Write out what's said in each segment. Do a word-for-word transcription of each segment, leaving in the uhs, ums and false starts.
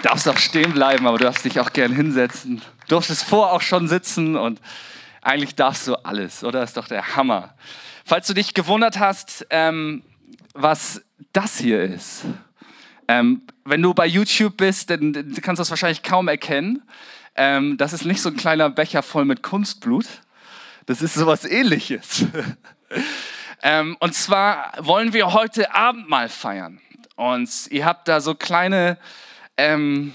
darfst auch stehen bleiben, aber du darfst dich auch gern hinsetzen. Du durftest vor auch schon sitzen und eigentlich darfst du alles, oder? Das ist doch der Hammer. Falls du dich gewundert hast, ähm, was das hier ist. Ähm, wenn du bei YouTube bist, dann, dann kannst du das wahrscheinlich kaum erkennen. Ähm, das ist nicht so ein kleiner Becher voll mit Kunstblut. Das ist sowas Ähnliches. ähm, und zwar wollen wir heute Abendmahl feiern. Und ihr habt da so kleine ähm,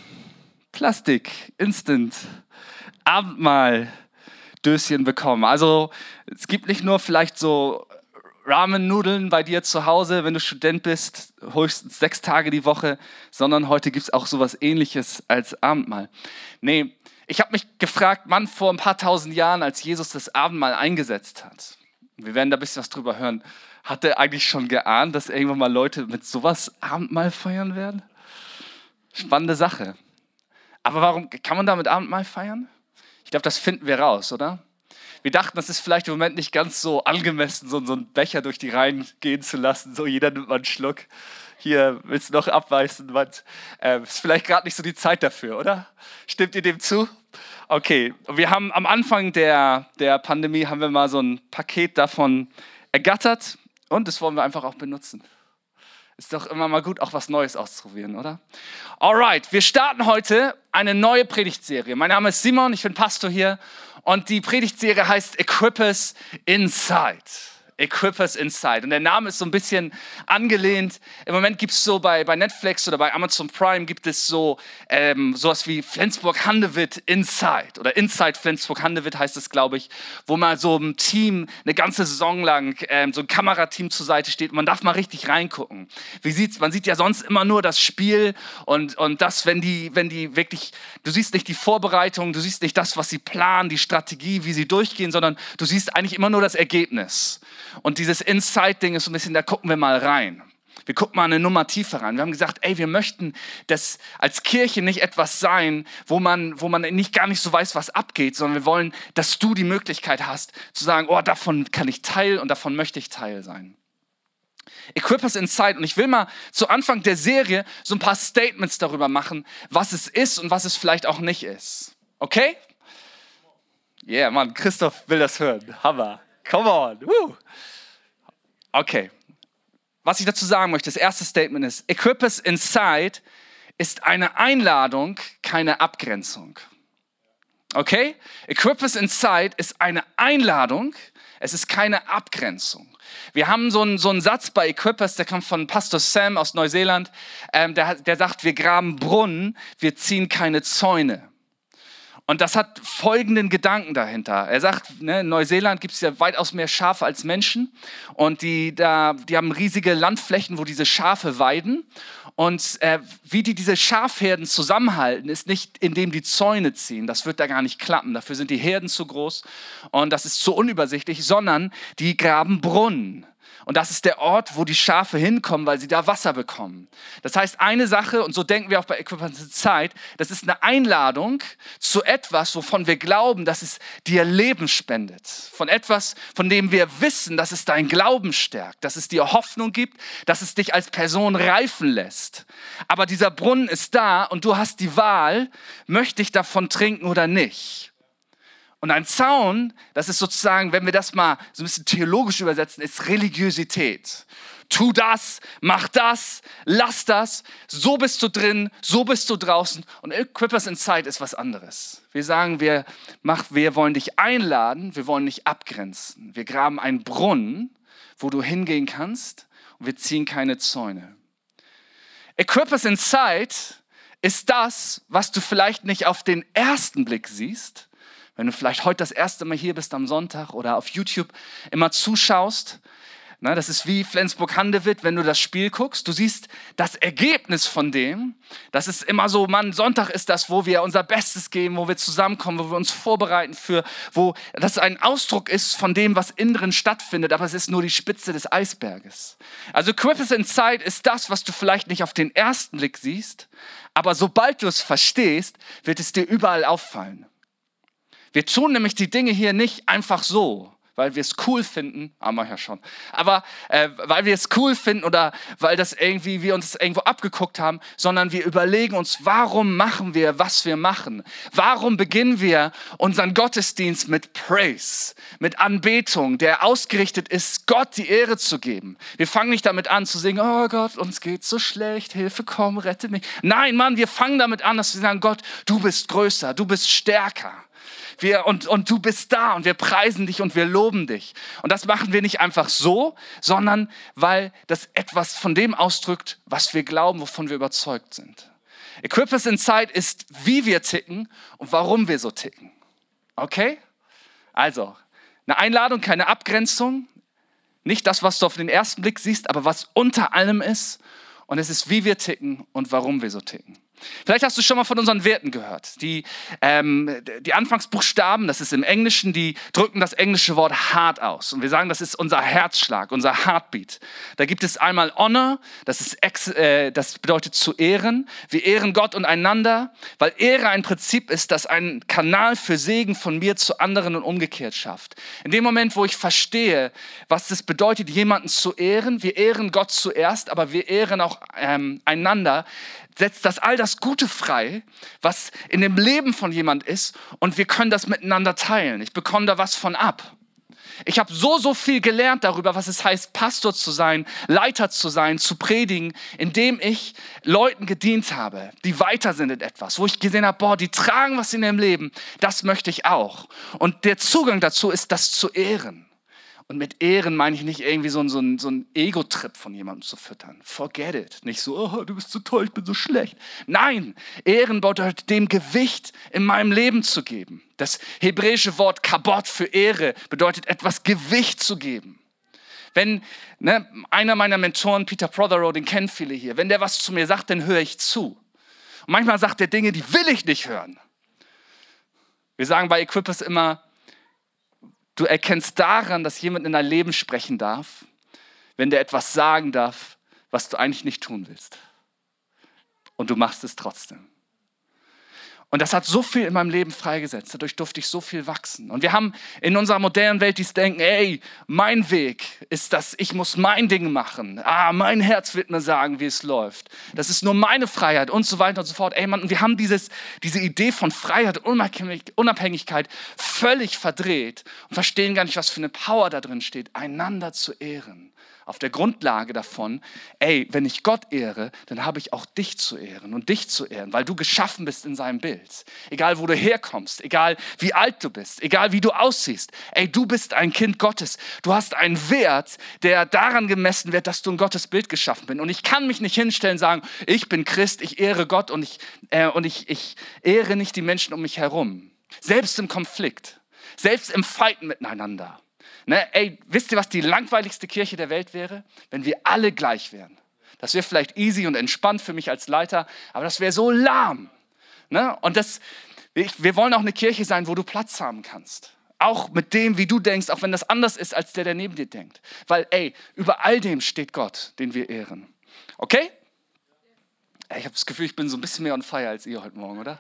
Plastik-Instant-Abendmahl-Döschen bekommen. Also es gibt nicht nur vielleicht so Ramen-Nudeln bei dir zu Hause, wenn du Student bist, höchstens sechs Tage die Woche, sondern heute gibt es auch sowas Ähnliches als Abendmahl. Nee, ich habe mich gefragt, Mann, vor ein paar tausend Jahren, als Jesus das Abendmahl eingesetzt hat, wir werden da ein bisschen was drüber hören, hat er eigentlich schon geahnt, dass irgendwann mal Leute mit sowas Abendmahl feiern werden? Spannende Sache. Aber warum kann man damit Abendmahl feiern? Ich glaube, das finden wir raus, oder? Wir dachten, das ist vielleicht im Moment nicht ganz so angemessen, so, so einen Becher durch die Reihen gehen zu lassen. So, jeder nimmt mal einen Schluck. Hier, willst du noch abweisen? Äh, ist vielleicht gerade nicht so die Zeit dafür, oder? Stimmt ihr dem zu? Okay, wir haben am Anfang der, der Pandemie haben wir mal so ein Paket davon ergattert und das wollen wir einfach auch benutzen. Ist doch immer mal gut, auch was Neues auszuprobieren, oder? Alright, wir starten heute eine neue Predigtserie. Mein Name ist Simon, ich bin Pastor hier und die Predigtserie heißt Equip Us Inside. Equip Us Inside. Und der Name ist so ein bisschen angelehnt. Im Moment gibt es so bei, bei Netflix oder bei Amazon Prime gibt es so ähm, sowas wie Flensburg-Handewitt Inside oder Inside Flensburg-Handewitt heißt es, glaube ich, wo mal so ein Team eine ganze Saison lang ähm, so ein Kamerateam zur Seite steht und man darf mal richtig reingucken. Wie sieht's? Man sieht ja sonst immer nur das Spiel und, und das, wenn die, wenn die wirklich, du siehst nicht die Vorbereitung, du siehst nicht das, was sie planen, die Strategie, wie sie durchgehen, sondern du siehst eigentlich immer nur das Ergebnis. Und dieses Inside-Ding ist so ein bisschen, da gucken wir mal rein. Wir gucken mal eine Nummer tiefer rein. Wir haben gesagt, ey, wir möchten das als Kirche nicht etwas sein, wo man, wo man nicht gar nicht so weiß, was abgeht, sondern wir wollen, dass du die Möglichkeit hast, zu sagen, oh, davon kann ich Teil und davon möchte ich Teil sein. Equip Us Inside. Und ich will mal zu Anfang der Serie so ein paar Statements darüber machen, was es ist und was es vielleicht auch nicht ist. Okay? Yeah, Mann, Christoph will das hören. Hammer. Come on. Woo. Okay. Was ich dazu sagen möchte, das erste Statement ist, Equip Us Inside ist eine Einladung, keine Abgrenzung. Okay? Equip Us Inside ist eine Einladung, es ist keine Abgrenzung. Wir haben so einen, so einen Satz bei Equip Us, der kommt von Pastor Sam aus Neuseeland, ähm, der, der sagt, wir graben Brunnen, wir ziehen keine Zäune. Und das hat folgenden Gedanken dahinter. Er sagt, ne, in Neuseeland gibt es ja weitaus mehr Schafe als Menschen. Und die, da, die haben riesige Landflächen, wo diese Schafe weiden. Und äh, wie die diese Schafherden zusammenhalten, ist nicht, indem die Zäune ziehen. Das wird da gar nicht klappen. Dafür sind die Herden zu groß und das ist zu unübersichtlich. Sondern die graben Brunnen. Und das ist der Ort, wo die Schafe hinkommen, weil sie da Wasser bekommen. Das heißt, eine Sache, und so denken wir auch bei Equip Us Inside, das ist eine Einladung zu etwas, wovon wir glauben, dass es dir Leben spendet. Von etwas, von dem wir wissen, dass es deinen Glauben stärkt, dass es dir Hoffnung gibt, dass es dich als Person reifen lässt. Aber dieser Brunnen ist da und du hast die Wahl, möchte ich davon trinken oder nicht. Und ein Zaun, das ist sozusagen, wenn wir das mal so ein bisschen theologisch übersetzen, ist Religiosität. Tu das, mach das, lass das, so bist du drin, so bist du draußen. Und Equip Us Inside ist was anderes. Wir sagen, wir, mach, wir wollen dich einladen, wir wollen nicht abgrenzen. Wir graben einen Brunnen, wo du hingehen kannst und wir ziehen keine Zäune. Equip Us Inside ist das, was du vielleicht nicht auf den ersten Blick siehst, wenn du vielleicht heute das erste Mal hier bist am Sonntag oder auf YouTube immer zuschaust. Na, das ist wie Flensburg-Handewitt, wenn du das Spiel guckst. Du siehst das Ergebnis von dem. Das ist immer so, Mann, Sonntag ist das, wo wir unser Bestes geben, wo wir zusammenkommen, wo wir uns vorbereiten für, wo das ein Ausdruck ist von dem, was innen drin stattfindet, aber es ist nur die Spitze des Eisberges. Also Equip Us Inside ist das, was du vielleicht nicht auf den ersten Blick siehst, aber sobald du es verstehst, wird es dir überall auffallen. Wir tun nämlich die Dinge hier nicht einfach so, weil wir es cool finden, ah, manchmal schon, aber äh, weil wir es cool finden oder weil das irgendwie, wir uns irgendwo abgeguckt haben, sondern wir überlegen uns, warum machen wir, was wir machen? Warum beginnen wir unseren Gottesdienst mit Praise, mit Anbetung, der ausgerichtet ist, Gott die Ehre zu geben? Wir fangen nicht damit an zu singen, oh Gott, uns geht's so schlecht, Hilfe, komm, rette mich. Nein, Mann, wir fangen damit an, dass wir sagen, Gott, du bist größer, du bist stärker. Wir, und, und du bist da und wir preisen dich und wir loben dich. Und das machen wir nicht einfach so, sondern weil das etwas von dem ausdrückt, was wir glauben, wovon wir überzeugt sind. Equip Us Inside ist, wie wir ticken und warum wir so ticken. Okay? Also, eine Einladung, keine Abgrenzung. Nicht das, was du auf den ersten Blick siehst, aber was unter allem ist. Und es ist, wie wir ticken und warum wir so ticken. Vielleicht hast du schon mal von unseren Werten gehört. Die, ähm, die Anfangsbuchstaben, das ist im Englischen, die drücken das englische Wort Heart aus. Und wir sagen, das ist unser Herzschlag, unser Heartbeat. Da gibt es einmal Honor, das, ist ex, äh, das bedeutet zu ehren. Wir ehren Gott und einander, weil Ehre ein Prinzip ist, das einen Kanal für Segen von mir zu anderen und umgekehrt schafft. In dem Moment, wo ich verstehe, was es bedeutet, jemanden zu ehren, wir ehren Gott zuerst, aber wir ehren auch ähm, einander, setzt das all das Gute frei, was in dem Leben von jemand ist, und wir können das miteinander teilen. Ich bekomme da was von ab. Ich habe so, so viel gelernt darüber, was es heißt, Pastor zu sein, Leiter zu sein, zu predigen, indem ich Leuten gedient habe, die weiter sind in etwas, wo ich gesehen habe, boah, die tragen was in ihrem Leben, das möchte ich auch. Und der Zugang dazu ist, das zu ehren. Und mit Ehren meine ich nicht irgendwie so ein, so ein, so ein Ego-Trip von jemandem zu füttern. Forget it. Nicht so, oh, du bist so toll, ich bin so schlecht. Nein, Ehren bedeutet dem Gewicht in meinem Leben zu geben. Das hebräische Wort Kabod für Ehre bedeutet etwas Gewicht zu geben. Wenn ne, einer meiner Mentoren, Peter Prothero, den kennen viele hier, wenn der was zu mir sagt, dann höre ich zu. Und manchmal sagt er Dinge, die will ich nicht hören. Wir sagen bei Equip Us immer, du erkennst daran, dass jemand in dein Leben sprechen darf, wenn der etwas sagen darf, was du eigentlich nicht tun willst. Und du machst es trotzdem. Und das hat so viel in meinem Leben freigesetzt. Dadurch durfte ich so viel wachsen. Und wir haben in unserer modernen Welt dieses Denken, ey, mein Weg ist das, ich muss mein Ding machen. Ah, mein Herz wird mir sagen, wie es läuft. Das ist nur meine Freiheit und so weiter und so fort. Ey, Mann, und wir haben dieses, diese Idee von Freiheit und Unabhängigkeit völlig verdreht und verstehen gar nicht, was für eine Power da drin steht, einander zu ehren. Auf der Grundlage davon, ey, wenn ich Gott ehre, dann habe ich auch dich zu ehren und dich zu ehren, weil du geschaffen bist in seinem Bild. Egal, wo du herkommst, egal, wie alt du bist, egal, wie du aussiehst. Ey, du bist ein Kind Gottes. Du hast einen Wert, der daran gemessen wird, dass du in Gottes Bild geschaffen bist. Und ich kann mich nicht hinstellen und sagen, ich bin Christ, ich ehre Gott und ich, äh, und ich, ich ehre nicht die Menschen um mich herum. Selbst im Konflikt, selbst im Fighten miteinander. Ne, ey, wisst ihr, was die langweiligste Kirche der Welt wäre? Wenn wir alle gleich wären. Das wäre vielleicht easy und entspannt für mich als Leiter, aber das wäre so lahm. Ne? Und das, wir, wir wollen auch eine Kirche sein, wo du Platz haben kannst. Auch mit dem, wie du denkst, auch wenn das anders ist, als der, der neben dir denkt. Weil, ey, über all dem steht Gott, den wir ehren. Okay? Ey, ich habe das Gefühl, ich bin so ein bisschen mehr on fire als ihr heute Morgen, oder?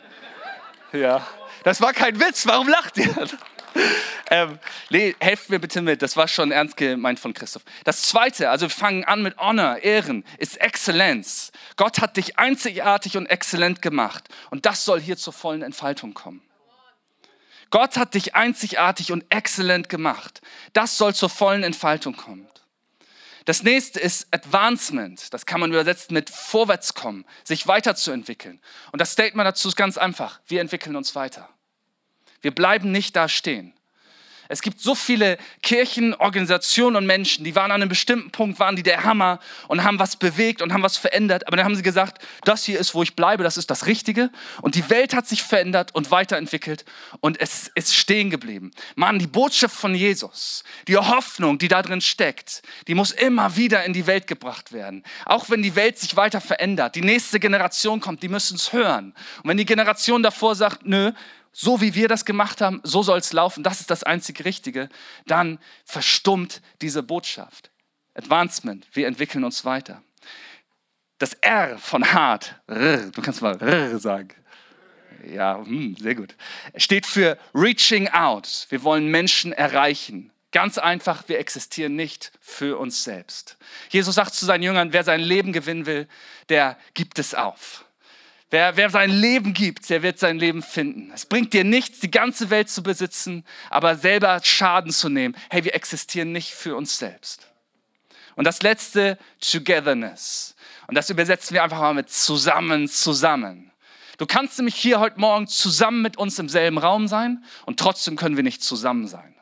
Ja. Das war kein Witz, warum lacht ihr? ähm, nee, helft mir bitte mit, das war schon ernst gemeint von Christoph. Das zweite, also wir fangen an mit Honor, Ehren, ist Exzellenz. Gott hat dich einzigartig und exzellent gemacht und das soll hier zur vollen Entfaltung kommen. Gott hat dich einzigartig und exzellent gemacht. Das soll zur vollen Entfaltung kommen. Das nächste ist Advancement. Das kann man übersetzen mit Vorwärtskommen, sich weiterzuentwickeln. Und das Statement dazu ist ganz einfach. Wir entwickeln uns weiter. Wir bleiben nicht da stehen. Es gibt so viele Kirchen, Organisationen und Menschen, die waren an einem bestimmten Punkt, waren die der Hammer und haben was bewegt und haben was verändert. Aber dann haben sie gesagt, das hier ist, wo ich bleibe, das ist das Richtige. Und die Welt hat sich verändert und weiterentwickelt und es ist stehen geblieben. Mann, die Botschaft von Jesus, die Hoffnung, die da drin steckt, die muss immer wieder in die Welt gebracht werden. Auch wenn die Welt sich weiter verändert, die nächste Generation kommt, die müssen es hören. Und wenn die Generation davor sagt, nö, so wie wir das gemacht haben, so soll es laufen, das ist das einzig Richtige, dann verstummt diese Botschaft. Advancement, wir entwickeln uns weiter. Das R von hart, R, du kannst mal R sagen. Ja, hm, sehr gut. Steht für reaching out. Wir wollen Menschen erreichen. Ganz einfach, wir existieren nicht für uns selbst. Jesus sagt zu seinen Jüngern, wer sein Leben gewinnen will, der gibt es auf. Wer, wer sein Leben gibt, der wird sein Leben finden. Es bringt dir nichts, die ganze Welt zu besitzen, aber selber Schaden zu nehmen. Hey, wir existieren nicht für uns selbst. Und das letzte, Togetherness. Und das übersetzen wir einfach mal mit zusammen, zusammen. Du kannst nämlich hier heute Morgen zusammen mit uns im selben Raum sein und trotzdem können wir nicht zusammen sein.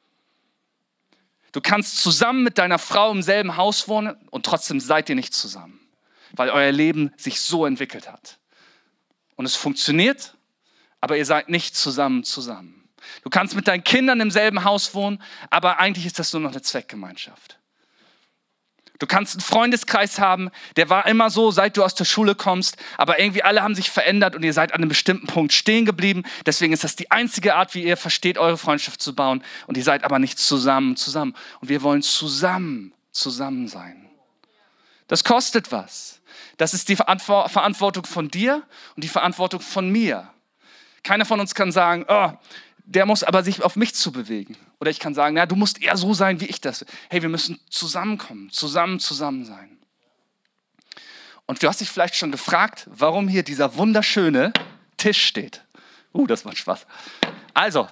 Du kannst zusammen mit deiner Frau im selben Haus wohnen und trotzdem seid ihr nicht zusammen, weil euer Leben sich so entwickelt hat. Und es funktioniert, aber ihr seid nicht zusammen zusammen. Du kannst mit deinen Kindern im selben Haus wohnen, aber eigentlich ist das nur noch eine Zweckgemeinschaft. Du kannst einen Freundeskreis haben, der war immer so, seit du aus der Schule kommst, aber irgendwie alle haben sich verändert und ihr seid an einem bestimmten Punkt stehen geblieben. Deswegen ist das die einzige Art, wie ihr versteht, eure Freundschaft zu bauen. Und ihr seid aber nicht zusammen, zusammen. Und wir wollen zusammen, zusammen sein. Das kostet was. Das ist die Verantwortung von dir und die Verantwortung von mir. Keiner von uns kann sagen, oh, der muss aber sich auf mich zu bewegen. Oder ich kann sagen, na, du musst eher so sein, wie ich das. Hey, wir müssen zusammenkommen, zusammen, zusammen sein. Und du hast dich vielleicht schon gefragt, warum hier dieser wunderschöne Tisch steht. Uh, das macht Spaß. Also,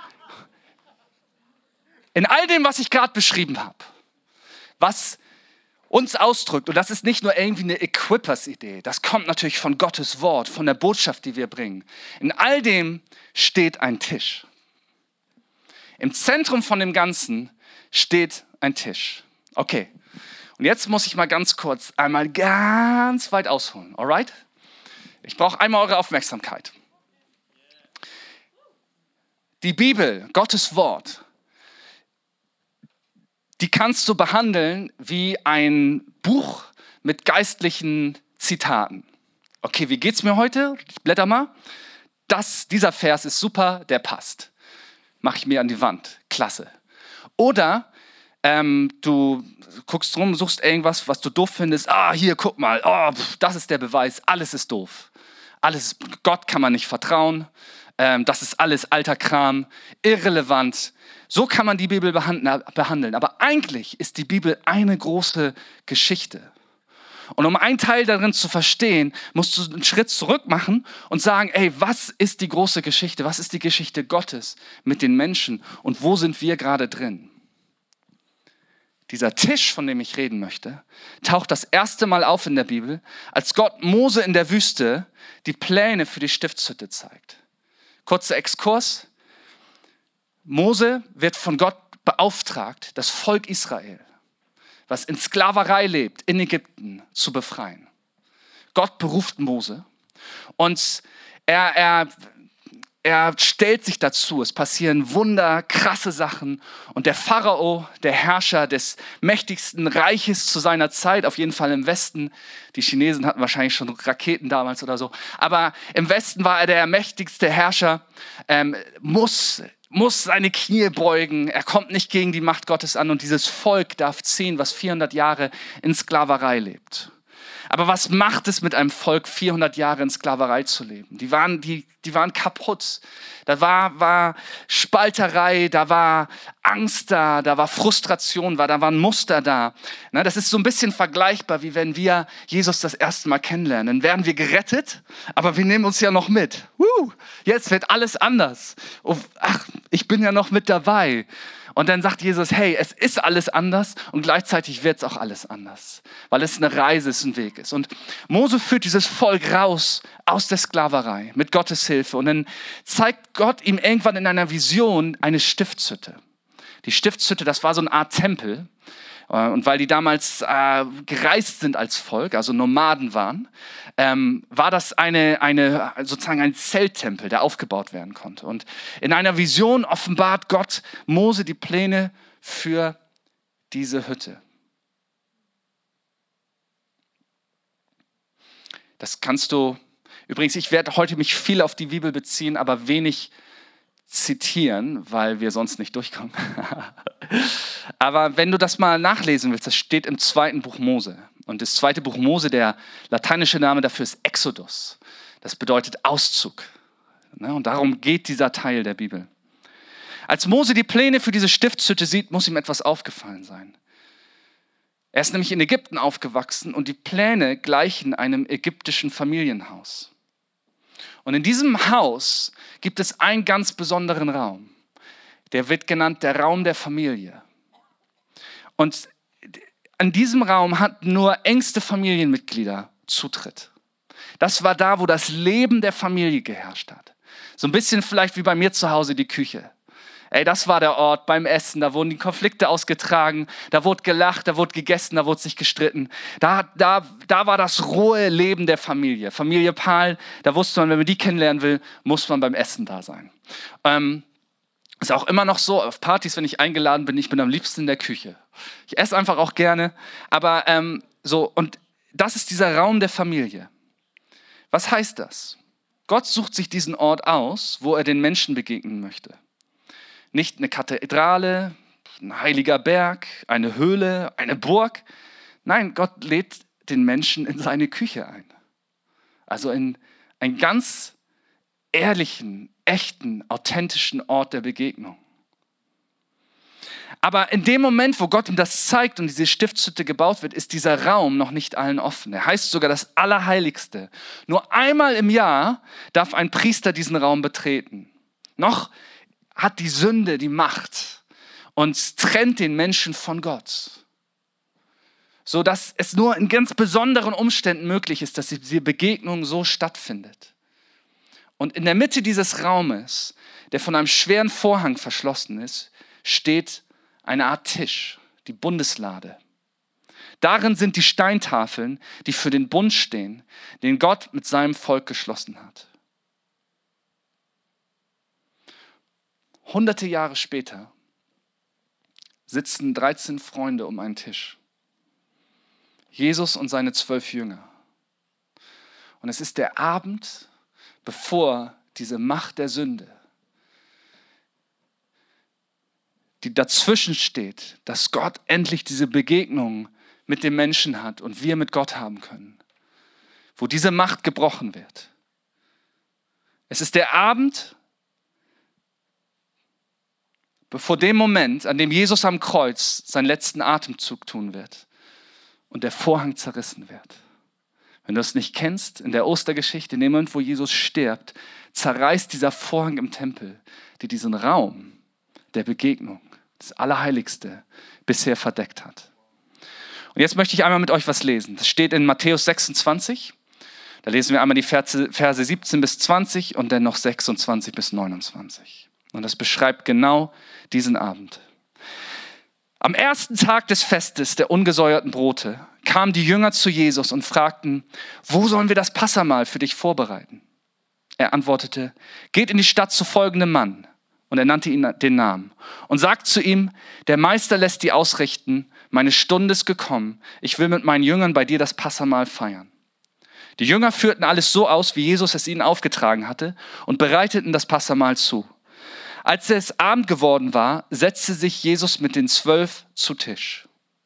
in all dem, was ich gerade beschrieben habe, was uns ausdrückt, und das ist nicht nur irgendwie eine Equippers-Idee, das kommt natürlich von Gottes Wort, von der Botschaft, die wir bringen. In all dem steht ein Tisch. Im Zentrum von dem Ganzen steht ein Tisch. Okay, und jetzt muss ich mal ganz kurz einmal ganz weit ausholen, alright? Ich brauche einmal eure Aufmerksamkeit. Die Bibel, Gottes Wort, die kannst du behandeln wie ein Buch mit geistlichen Zitaten. Okay, wie geht's mir heute? Ich blätter mal. Das, dieser Vers ist super, der passt. Mach ich mir an die Wand. Klasse. Oder ähm, du guckst rum, suchst irgendwas, was du doof findest. Ah, hier, guck mal. Oh, pff, das ist der Beweis. Alles ist doof. Alles, Gott kann man nicht vertrauen. Ähm, das ist alles alter Kram. Irrelevant. So kann man die Bibel behandeln. Aber eigentlich ist die Bibel eine große Geschichte. Und um einen Teil darin zu verstehen, musst du einen Schritt zurück machen und sagen, ey, was ist die große Geschichte? Was ist die Geschichte Gottes mit den Menschen? Und wo sind wir gerade drin? Dieser Tisch, von dem ich reden möchte, taucht das erste Mal auf in der Bibel, als Gott Mose in der Wüste die Pläne für die Stiftshütte zeigt. Kurzer Exkurs. Mose wird von Gott beauftragt, das Volk Israel, was in Sklaverei lebt, in Ägypten, zu befreien. Gott beruft Mose und er, er, er stellt sich dazu. Es passieren Wunder, krasse Sachen und der Pharao, der Herrscher des mächtigsten Reiches zu seiner Zeit, auf jeden Fall im Westen, die Chinesen hatten wahrscheinlich schon Raketen damals oder so, aber im Westen war er der mächtigste Herrscher, ähm, muss muss seine Knie beugen, er kommt nicht gegen die Macht Gottes an und dieses Volk darf ziehen, was vierhundert Jahre in Sklaverei lebt. Aber was macht es mit einem Volk, vierhundert Jahre in Sklaverei zu leben? Die waren, die, die waren kaputt. Da war, war Spalterei, da war Angst da, da war Frustration, da waren Muster da. Na, das ist so ein bisschen vergleichbar, wie wenn wir Jesus das erste Mal kennenlernen. Dann werden wir gerettet, aber wir nehmen uns ja noch mit. Uh, jetzt wird alles anders. Oh, ach, ich bin ja noch mit dabei. Und dann sagt Jesus, hey, es ist alles anders und gleichzeitig wird es auch alles anders, weil es eine Reise ist, ein Weg ist. Und Mose führt dieses Volk raus aus der Sklaverei mit Gottes Hilfe und dann zeigt Gott ihm irgendwann in einer Vision eine Stiftshütte. Die Stiftshütte, das war so eine Art Tempel. Und weil die damals äh, gereist sind als Volk, also Nomaden waren, ähm, war das eine, eine, sozusagen ein Zelttempel, der aufgebaut werden konnte. Und in einer Vision offenbart Gott Mose die Pläne für diese Hütte. Das kannst du, übrigens, ich werde heute mich viel auf die Bibel beziehen, aber wenig zitieren, weil wir sonst nicht durchkommen. Aber wenn du das mal nachlesen willst, das steht im zweiten Buch Mose. Und das zweite Buch Mose, der lateinische Name dafür ist Exodus. Das bedeutet Auszug. Und darum geht dieser Teil der Bibel. Als Mose die Pläne für diese Stiftshütte sieht, muss ihm etwas aufgefallen sein. Er ist nämlich in Ägypten aufgewachsen und die Pläne gleichen einem ägyptischen Familienhaus. Und in diesem Haus gibt es einen ganz besonderen Raum. Der wird genannt der Raum der Familie. Und an diesem Raum hatten nur engste Familienmitglieder Zutritt. Das war da, wo das Leben der Familie geherrscht hat. So ein bisschen vielleicht wie bei mir zu Hause die Küche. Ey, das war der Ort beim Essen, da wurden die Konflikte ausgetragen, da wurde gelacht, da wurde gegessen, da wurde sich gestritten. Da, da, da war das rohe Leben der Familie. Familie Pahl, da wusste man, wenn man die kennenlernen will, muss man beim Essen da sein. Ähm, ist auch immer noch so, auf Partys, wenn ich eingeladen bin, ich bin am liebsten in der Küche. Ich esse einfach auch gerne, aber ähm, so, und das ist dieser Raum der Familie. Was heißt das? Gott sucht sich diesen Ort aus, wo er den Menschen begegnen möchte. Nicht eine Kathedrale, ein heiliger Berg, eine Höhle, eine Burg. Nein, Gott lädt den Menschen in seine Küche ein. Also in einen ganz ehrlichen, echten, authentischen Ort der Begegnung. Aber in dem Moment, wo Gott ihm das zeigt und diese Stiftshütte gebaut wird, ist dieser Raum noch nicht allen offen. Er heißt sogar das Allerheiligste. Nur einmal im Jahr darf ein Priester diesen Raum betreten. Noch hat die Sünde die Macht und trennt den Menschen von Gott. So dass es nur in ganz besonderen Umständen möglich ist, dass diese Begegnung so stattfindet. Und in der Mitte dieses Raumes, der von einem schweren Vorhang verschlossen ist, steht eine Art Tisch, die Bundeslade. Darin sind die Steintafeln, die für den Bund stehen, den Gott mit seinem Volk geschlossen hat. Hunderte Jahre später sitzen dreizehn Freunde um einen Tisch. Jesus und seine zwölf Jünger. Und es ist der Abend, bevor diese Macht der Sünde, die dazwischen steht, dass Gott endlich diese Begegnung mit dem Menschen hat und wir mit Gott haben können, wo diese Macht gebrochen wird. Es ist der Abend, bevor dem Moment, an dem Jesus am Kreuz seinen letzten Atemzug tun wird und der Vorhang zerrissen wird. Wenn du es nicht kennst, in der Ostergeschichte, in dem Moment, wo Jesus stirbt, zerreißt dieser Vorhang im Tempel, der diesen Raum der Begegnung, das Allerheiligste, bisher verdeckt hat. Und jetzt möchte ich einmal mit euch was lesen. Das steht in Matthäus sechsundzwanzig. Da lesen wir einmal die Verse, Verse siebzehn bis zwanzig und dann noch sechsundzwanzig bis neunundzwanzig. Und das beschreibt genau diesen Abend. Am ersten Tag des Festes der ungesäuerten Brote kamen die Jünger zu Jesus und fragten, wo sollen wir das Passahmahl für dich vorbereiten? Er antwortete, geht in die Stadt zu folgendem Mann. Und er nannte ihn den Namen und sagt zu ihm, der Meister lässt dir ausrichten, meine Stunde ist gekommen, ich will mit meinen Jüngern bei dir das Passahmahl feiern. Die Jünger führten alles so aus, wie Jesus es ihnen aufgetragen hatte und bereiteten das Passahmahl zu. Als es Abend geworden war, setzte sich Jesus mit den Zwölf zu Tisch.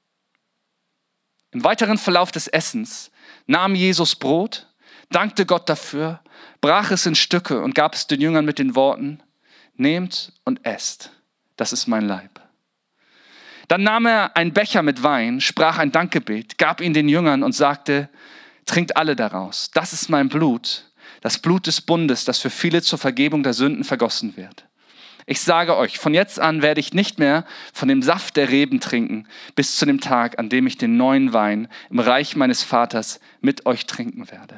Im weiteren Verlauf des Essens nahm Jesus Brot, dankte Gott dafür, brach es in Stücke und gab es den Jüngern mit den Worten, nehmt und esst, das ist mein Leib. Dann nahm er einen Becher mit Wein, sprach ein Dankgebet, gab ihn den Jüngern und sagte, trinkt alle daraus, das ist mein Blut, das Blut des Bundes, das für viele zur Vergebung der Sünden vergossen wird. Ich sage euch, von jetzt an werde ich nicht mehr von dem Saft der Reben trinken, bis zu dem Tag, an dem ich den neuen Wein im Reich meines Vaters mit euch trinken werde.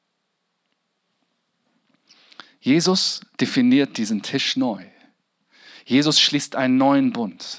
Jesus definiert diesen Tisch neu. Jesus schließt einen neuen Bund.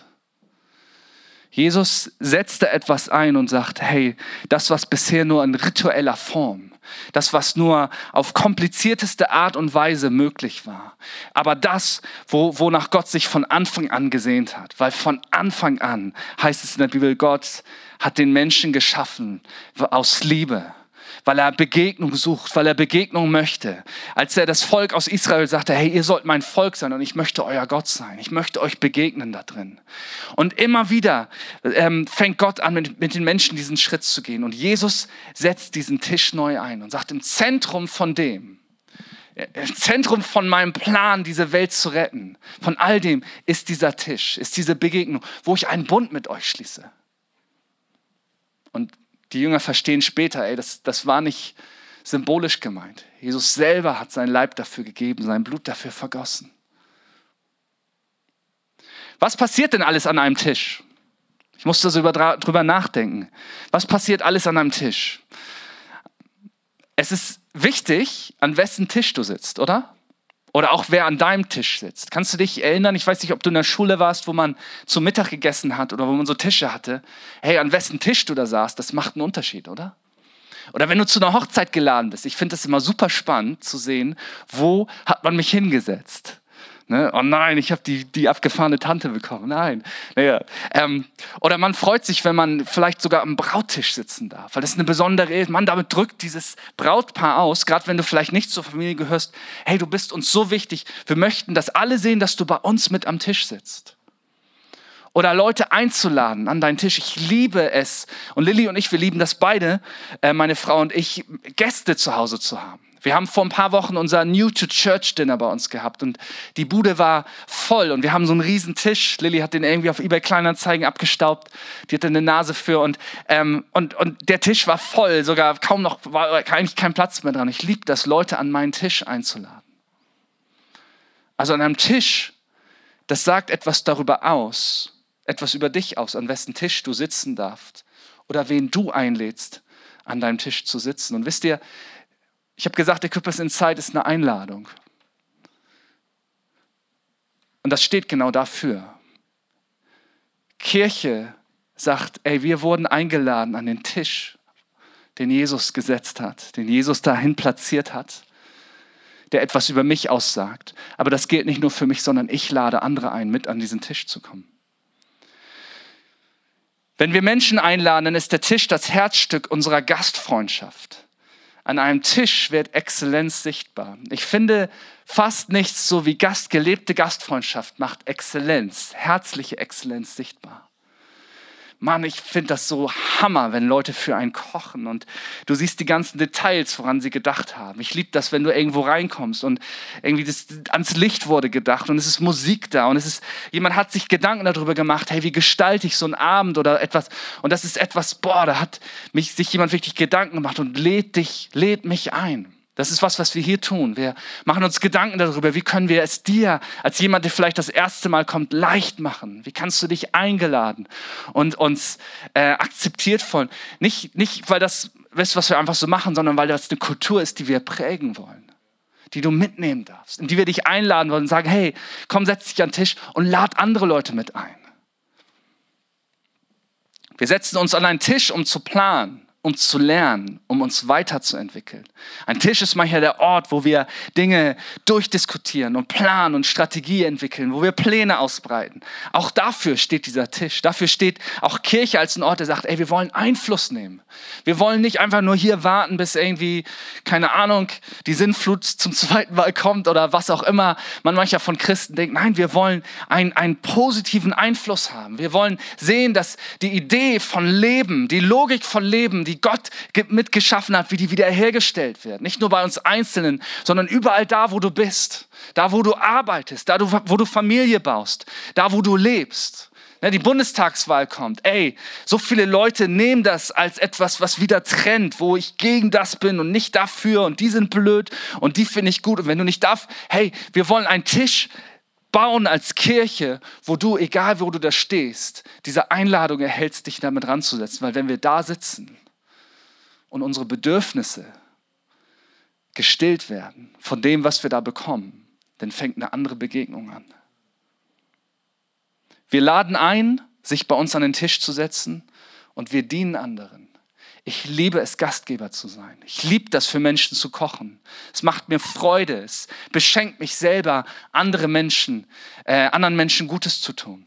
Jesus setzt da etwas ein und sagt, hey, das, was bisher nur in ritueller Form, das, was nur auf komplizierteste Art und Weise möglich war, aber das, wo, wonach Gott sich von Anfang an gesehnt hat, weil von Anfang an heißt es in der Bibel, Gott hat den Menschen geschaffen aus Liebe, weil er Begegnung sucht, weil er Begegnung möchte. Als er das Volk aus Israel sagte, hey, ihr sollt mein Volk sein und ich möchte euer Gott sein. Ich möchte euch begegnen da drin. Und immer wieder ähm, fängt Gott an, mit, mit den Menschen diesen Schritt zu gehen. Und Jesus setzt diesen Tisch neu ein und sagt, im Zentrum von dem Im Zentrum von meinem Plan, diese Welt zu retten, von all dem ist dieser Tisch, ist diese Begegnung, wo ich einen Bund mit euch schließe. Und die Jünger verstehen später, ey, das, das war nicht symbolisch gemeint. Jesus selber hat sein Leib dafür gegeben, sein Blut dafür vergossen. Was passiert denn alles an einem Tisch? Ich musste so drüber nachdenken. Was passiert alles an einem Tisch? Es ist wichtig, an wessen Tisch du sitzt, oder? Oder auch wer an deinem Tisch sitzt. Kannst du dich erinnern, ich weiß nicht, ob du in der Schule warst, wo man zu Mittag gegessen hat oder wo man so Tische hatte. Hey, an wessen Tisch du da saßt, das macht einen Unterschied, oder? Oder wenn du zu einer Hochzeit geladen bist. Ich finde das immer super spannend zu sehen, wo hat man mich hingesetzt. Ne? Oh nein, ich habe die, die abgefahrene Tante bekommen. Nein. Naja. Ähm, oder man freut sich, wenn man vielleicht sogar am Brauttisch sitzen darf. Weil das eine besondere Ehe. Man damit drückt dieses Brautpaar aus, gerade wenn du vielleicht nicht zur Familie gehörst. Hey, du bist uns so wichtig. Wir möchten, dass alle sehen, dass du bei uns mit am Tisch sitzt. Oder Leute einzuladen an deinen Tisch. Ich liebe es. Und Lilly und ich, wir lieben das beide, äh, meine Frau und ich, Gäste zu Hause zu haben. Wir haben vor ein paar Wochen unser New-to-Church-Dinner bei uns gehabt und die Bude war voll und wir haben so einen riesen Tisch. Lilly hat den irgendwie auf eBay Kleinanzeigen abgestaubt, die hatte eine Nase für und, ähm, und, und der Tisch war voll, sogar kaum noch, war eigentlich kein Platz mehr dran. Ich liebe das, Leute an meinen Tisch einzuladen. Also an einem Tisch, das sagt etwas darüber aus, etwas über dich aus, an wessen Tisch du sitzen darfst oder wen du einlädst, an deinem Tisch zu sitzen. Und wisst ihr, ich habe gesagt, Equippers Inside ist eine Einladung. Und das steht genau dafür. Kirche sagt, ey, wir wurden eingeladen an den Tisch, den Jesus gesetzt hat, den Jesus dahin platziert hat, der etwas über mich aussagt. Aber das gilt nicht nur für mich, sondern ich lade andere ein, mit an diesen Tisch zu kommen. Wenn wir Menschen einladen, dann ist der Tisch das Herzstück unserer Gastfreundschaft. An einem Tisch wird Exzellenz sichtbar. Ich finde fast nichts so wie Gast, gelebte Gastfreundschaft macht Exzellenz, herzliche Exzellenz sichtbar. Mann, ich finde das so Hammer, wenn Leute für einen kochen und du siehst die ganzen Details, woran sie gedacht haben. Ich liebe das, wenn du irgendwo reinkommst und irgendwie das, ans Licht wurde gedacht und es ist Musik da und es ist, jemand hat sich Gedanken darüber gemacht, hey, wie gestalte ich so einen Abend oder etwas und das ist etwas, boah, da hat mich, sich jemand wirklich Gedanken gemacht und lädt dich, lädt mich ein. Das ist was, was wir hier tun. Wir machen uns Gedanken darüber, wie können wir es dir, als jemand, der vielleicht das erste Mal kommt, leicht machen. Wie kannst du dich eingeladen und uns äh, akzeptiert von, nicht, nicht weil das ist, was wir einfach so machen, sondern weil das eine Kultur ist, die wir prägen wollen, die du mitnehmen darfst, in die wir dich einladen wollen und sagen, hey, komm, setz dich an den Tisch und lad andere Leute mit ein. Wir setzen uns an einen Tisch, um zu planen, um zu lernen, um uns weiterzuentwickeln. Ein Tisch ist manchmal der Ort, wo wir Dinge durchdiskutieren und planen und Strategie entwickeln, wo wir Pläne ausbreiten. Auch dafür steht dieser Tisch. Dafür steht auch Kirche als ein Ort, der sagt, ey, wir wollen Einfluss nehmen. Wir wollen nicht einfach nur hier warten, bis irgendwie, keine Ahnung, die Sinnflut zum zweiten Mal kommt oder was auch immer man manchmal von Christen denkt. Nein, wir wollen einen, einen positiven Einfluss haben. Wir wollen sehen, dass die Idee von Leben, die Logik von Leben, die Gott mitgeschaffen hat, wie die wiederhergestellt wird. Nicht nur bei uns Einzelnen, sondern überall da, wo du bist. Da, wo du arbeitest, da, wo du Familie baust, da, wo du lebst. Die Bundestagswahl kommt. Ey, so viele Leute nehmen das als etwas, was wieder trennt, wo ich gegen das bin und nicht dafür und die sind blöd und die finde ich gut. Und wenn du nicht darfst, hey, wir wollen einen Tisch bauen als Kirche, wo du, egal wo du da stehst, diese Einladung erhältst, dich damit ranzusetzen. Weil wenn wir da sitzen und unsere Bedürfnisse gestillt werden von dem, was wir da bekommen, dann fängt eine andere Begegnung an. Wir laden ein, sich bei uns an den Tisch zu setzen und wir dienen anderen. Ich liebe es, Gastgeber zu sein. Ich liebe das, für Menschen zu kochen. Es macht mir Freude. Es beschenkt mich selber, andere Menschen, äh, anderen Menschen Gutes zu tun.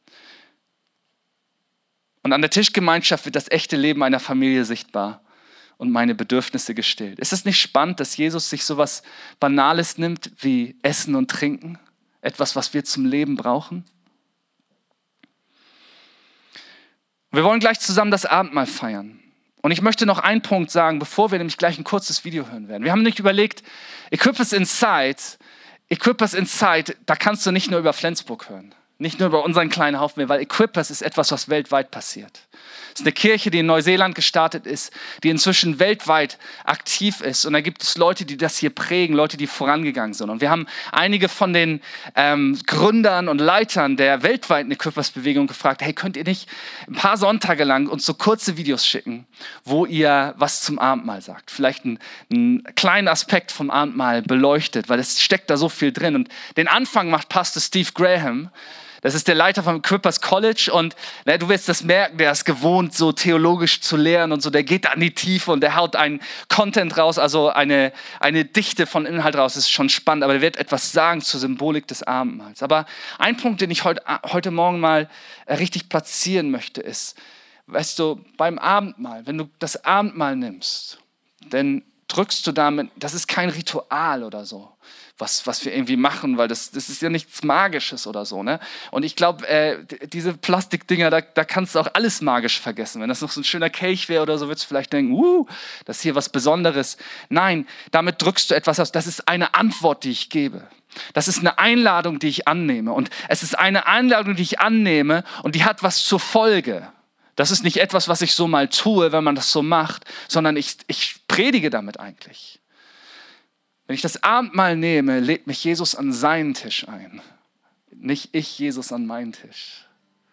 Und an der Tischgemeinschaft wird das echte Leben einer Familie sichtbar und meine Bedürfnisse gestillt. Ist es nicht spannend, dass Jesus sich so was Banales nimmt wie Essen und Trinken? Etwas, was wir zum Leben brauchen? Wir wollen gleich zusammen das Abendmahl feiern. Und ich möchte noch einen Punkt sagen, bevor wir nämlich gleich ein kurzes Video hören werden. Wir haben nicht überlegt, Equippers Inside, Equippers Inside, da kannst du nicht nur über Flensburg hören. Nicht nur über unseren kleinen Haufen mehr, weil Equippers ist etwas, was weltweit passiert. Es ist eine Kirche, die in Neuseeland gestartet ist, die inzwischen weltweit aktiv ist. Und da gibt es Leute, die das hier prägen, Leute, die vorangegangen sind. Und wir haben einige von den ähm, Gründern und Leitern der weltweiten Equippers-Bewegung gefragt, hey, könnt ihr nicht ein paar Sonntage lang uns so kurze Videos schicken, wo ihr was zum Abendmahl sagt? Vielleicht einen, einen kleinen Aspekt vom Abendmahl beleuchtet, weil es steckt da so viel drin. Und den Anfang macht Pastor Steve Graham. Das ist der Leiter vom Equippers College und na, du wirst das merken, der ist gewohnt, so theologisch zu lehren und so. Der geht an die Tiefe und der haut einen Content raus, also eine, eine Dichte von Inhalt raus. Das ist schon spannend, aber der wird etwas sagen zur Symbolik des Abendmahls. Aber ein Punkt, den ich heute, heute Morgen mal richtig platzieren möchte, ist, weißt du, beim Abendmahl, wenn du das Abendmahl nimmst, dann drückst du damit, das ist kein Ritual oder so. Was, was wir irgendwie machen, weil das, das ist ja nichts Magisches oder so. Ne? Und ich glaube, äh, diese Plastikdinger, da, da kannst du auch alles magisch vergessen. Wenn das noch so ein schöner Kelch wäre oder so, würdest du vielleicht denken, uh, das ist hier was Besonderes. Nein, damit drückst du etwas aus. Das ist eine Antwort, die ich gebe. Das ist eine Einladung, die ich annehme. Und es ist eine Einladung, die ich annehme und die hat was zur Folge. Das ist nicht etwas, was ich so mal tue, wenn man das so macht, sondern ich, ich predige damit eigentlich. Wenn ich das Abendmahl nehme, lädt mich Jesus an seinen Tisch ein. Nicht ich, Jesus, an meinen Tisch.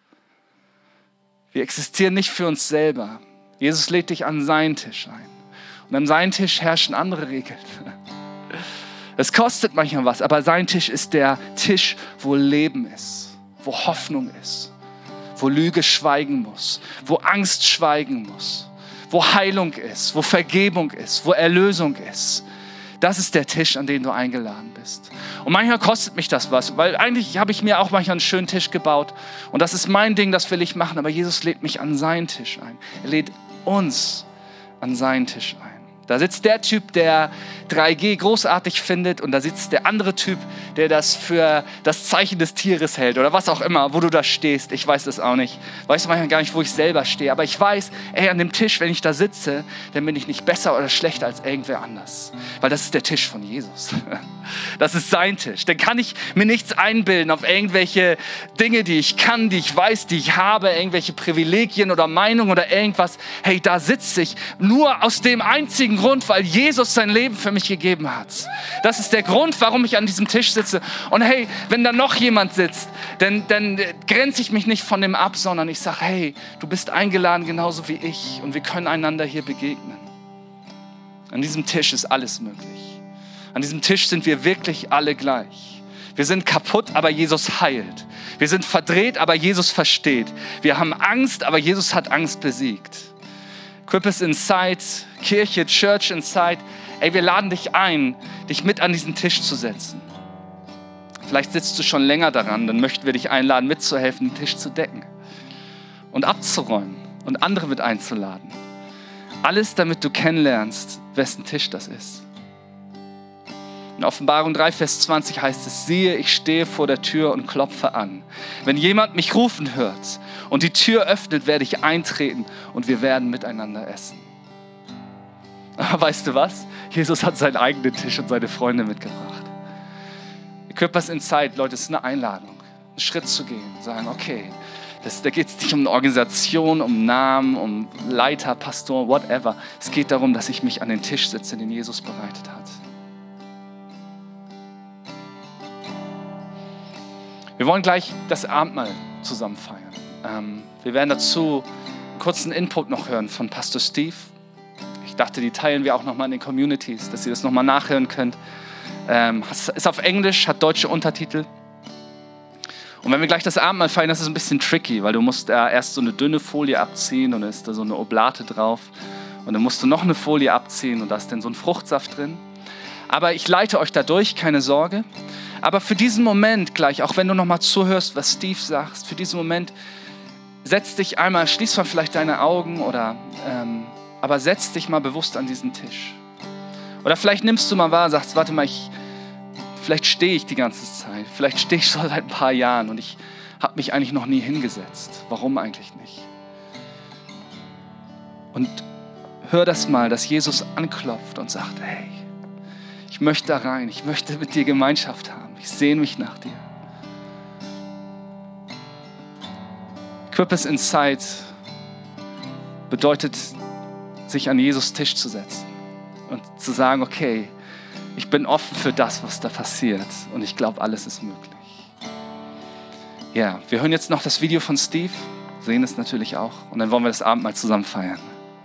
Wir existieren nicht für uns selber. Jesus lädt dich an seinen Tisch ein. Und an seinem Tisch herrschen andere Regeln. Es kostet manchmal was, aber sein Tisch ist der Tisch, wo Leben ist, wo Hoffnung ist, wo Lüge schweigen muss, wo Angst schweigen muss, wo Heilung ist, wo Vergebung ist, wo Erlösung ist. Das ist der Tisch, an den du eingeladen bist. Und manchmal kostet mich das was, weil eigentlich habe ich mir auch manchmal einen schönen Tisch gebaut. Und das ist mein Ding, das will ich machen. Aber Jesus lädt mich an seinen Tisch ein. Er lädt uns an seinen Tisch ein. Da sitzt der Typ, der drei G großartig findet und da sitzt der andere Typ, der das für das Zeichen des Tieres hält oder was auch immer, wo du da stehst. Ich weiß das auch nicht. Weiß manchmal gar nicht, wo ich selber stehe. Aber ich weiß, ey, an dem Tisch, wenn ich da sitze, dann bin ich nicht besser oder schlechter als irgendwer anders. Weil das ist der Tisch von Jesus. Das ist sein Tisch. Dann kann ich mir nichts einbilden auf irgendwelche Dinge, die ich kann, die ich weiß, die ich habe, irgendwelche Privilegien oder Meinungen oder irgendwas. Hey, da sitze ich nur aus dem einzigen Grund, weil Jesus sein Leben für mich gegeben hat. Das ist der Grund, warum ich an diesem Tisch sitze. Und hey, wenn da noch jemand sitzt, dann, dann grenze ich mich nicht von dem ab, sondern ich sage, hey, du bist eingeladen genauso wie ich und wir können einander hier begegnen. An diesem Tisch ist alles möglich. An diesem Tisch sind wir wirklich alle gleich. Wir sind kaputt, aber Jesus heilt. Wir sind verdreht, aber Jesus versteht. Wir haben Angst, aber Jesus hat Angst besiegt. Equippers Inside, Kirche, Church Inside. Ey, wir laden dich ein, dich mit an diesen Tisch zu setzen. Vielleicht sitzt du schon länger daran, dann möchten wir dich einladen, mitzuhelfen, den Tisch zu decken und abzuräumen und andere mit einzuladen. Alles, damit du kennenlernst, wessen Tisch das ist. In Offenbarung drei, Vers zwanzig heißt es, siehe, ich stehe vor der Tür und klopfe an. Wenn jemand mich rufen hört und die Tür öffnet, werde ich eintreten und wir werden miteinander essen. Aber weißt du was? Jesus hat seinen eigenen Tisch und seine Freunde mitgebracht. Equippers Inside, Leute, es ist eine Einladung, einen Schritt zu gehen, sagen, okay, das, da geht es nicht um eine Organisation, um Namen, um Leiter, Pastor, whatever. Es geht darum, dass ich mich an den Tisch setze, den Jesus bereitet hat. Wir wollen gleich das Abendmahl zusammen feiern. Ähm, wir werden dazu einen kurzen Input noch hören von Pastor Steve. Ich dachte, die teilen wir auch nochmal in den Communities, dass ihr das nochmal nachhören könnt. Ähm, ist auf Englisch, hat deutsche Untertitel. Und wenn wir gleich das Abendmahl feiern, das ist ein bisschen tricky, weil du musst äh, erst so eine dünne Folie abziehen und dann ist da so eine Oblate drauf. Und dann musst du noch eine Folie abziehen und da ist dann so ein Fruchtsaft drin. Aber ich leite euch da durch, keine Sorge. Aber für diesen Moment gleich, auch wenn du nochmal zuhörst, was Steve sagt, für diesen Moment, setz dich einmal, schließ mal vielleicht deine Augen oder, ähm, aber setz dich mal bewusst an diesen Tisch. Oder vielleicht nimmst du mal wahr, sagst, warte mal, ich, vielleicht stehe ich die ganze Zeit, vielleicht stehe ich schon seit ein paar Jahren und ich habe mich eigentlich noch nie hingesetzt. Warum eigentlich nicht? Und hör das mal, dass Jesus anklopft und sagt, hey, ich möchte da rein, ich möchte mit dir Gemeinschaft haben, ich sehne mich nach dir. Equip Inside bedeutet, sich an Jesus Tisch zu setzen und zu sagen, okay, ich bin offen für das, was da passiert und ich glaube, alles ist möglich. Ja, wir hören jetzt noch das Video von Steve, sehen es natürlich auch und dann wollen wir das Abendmahl zusammen feiern.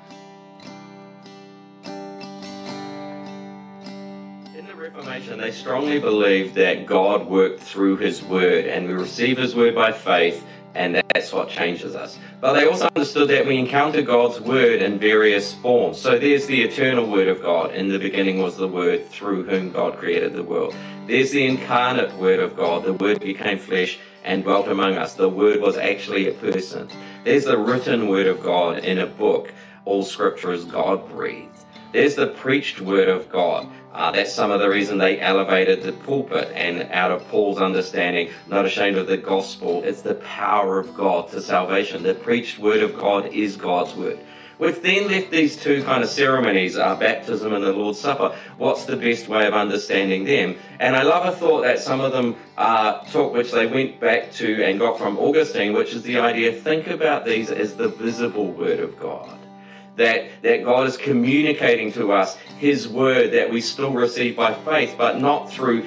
In the Reformation, they strongly believed that God worked through His Word and we receive His Word by faith, and that's what changes us. But they also understood that we encounter God's Word in various forms. So there's the eternal Word of God. In the beginning was the Word through whom God created the world. There's the incarnate Word of God. The Word became flesh and dwelt among us. The Word was actually a person. There's the written Word of God in a book. All Scripture is God-breathed. There's the preached Word of God. Uh, that's some of the reason they elevated the pulpit, and out of Paul's understanding, not ashamed of the gospel, it's the power of God to salvation. The preached Word of God is God's Word. We've then left these two kind of ceremonies, uh, baptism and the Lord's Supper. What's the best way of understanding them? And I love a thought that some of them uh, took, which they went back to and got from Augustine, which is the idea, think about these as the visible Word of God. That, that God is communicating to us His Word that we still receive by faith, but not through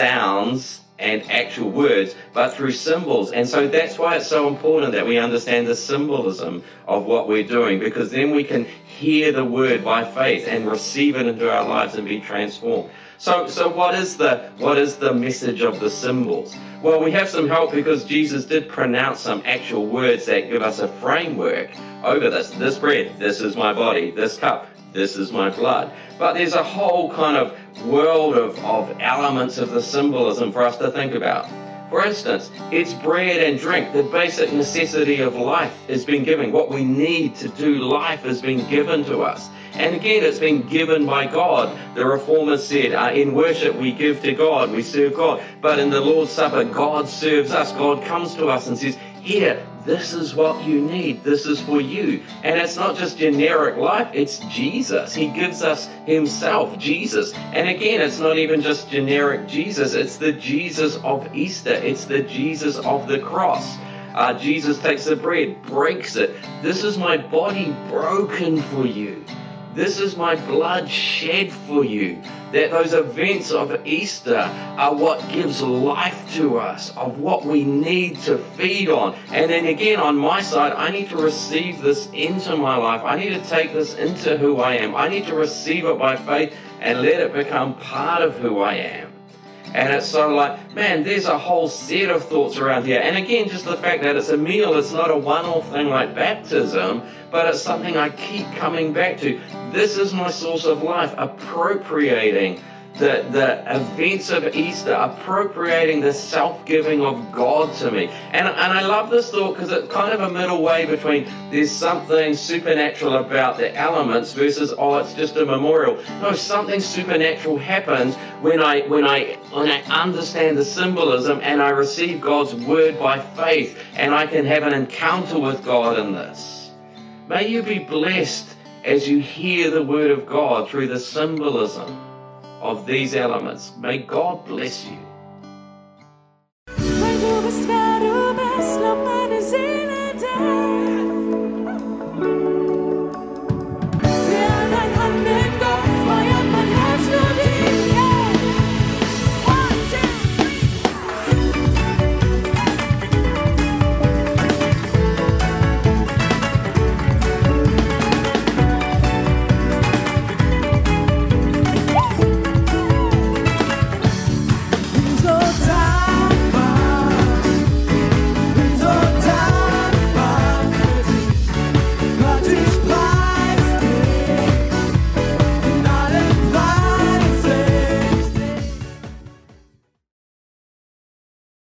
sounds and actual words, but through symbols. And so that's why it's so important that we understand the symbolism of what we're doing, because then we can hear the Word by faith and receive it into our lives and be transformed. So, so what is the what is the message of the symbols? Well, we have some help because Jesus did pronounce some actual words that give us a framework over this. This bread, this is my body. This cup, this is my blood. But there's a whole kind of world of, of elements of the symbolism for us to think about. For instance, it's bread and drink. The basic necessity of life has been given. What we need to do life has been given to us. And again, it's been given by God. The Reformers said, uh, in worship we give to God, we serve God. But in the Lord's Supper, God serves us. God comes to us and says, here, this is what you need. This is for you. And it's not just generic life, it's Jesus. He gives us Himself, Jesus. And again, it's not even just generic Jesus. It's the Jesus of Easter. It's the Jesus of the cross. Uh, Jesus takes the bread, breaks it. This is my body broken for you. This is my blood shed for you. That those events of Easter are what gives life to us, of what we need to feed on. And then again, on my side, I need to receive this into my life. I need to take this into who I am. I need to receive it by faith and let it become part of who I am. And it's sort of like, man, there's a whole set of thoughts around here. And again, just the fact that it's a meal, it's not a one-off thing like baptism, but it's something I keep coming back to. This is my source of life, appropriating the, the events of Easter, appropriating the self-giving of God to me. And, and I love this thought because it's kind of a middle way between there's something supernatural about the elements versus, oh, it's just a memorial. No, something supernatural happens when I, when I, when I understand the symbolism and I receive God's Word by faith, and I can have an encounter with God in this. May you be blessed as you hear the Word of God through the symbolism of these elements. May God bless you. Weil du bist, wer du bist, lob meine Seele dir.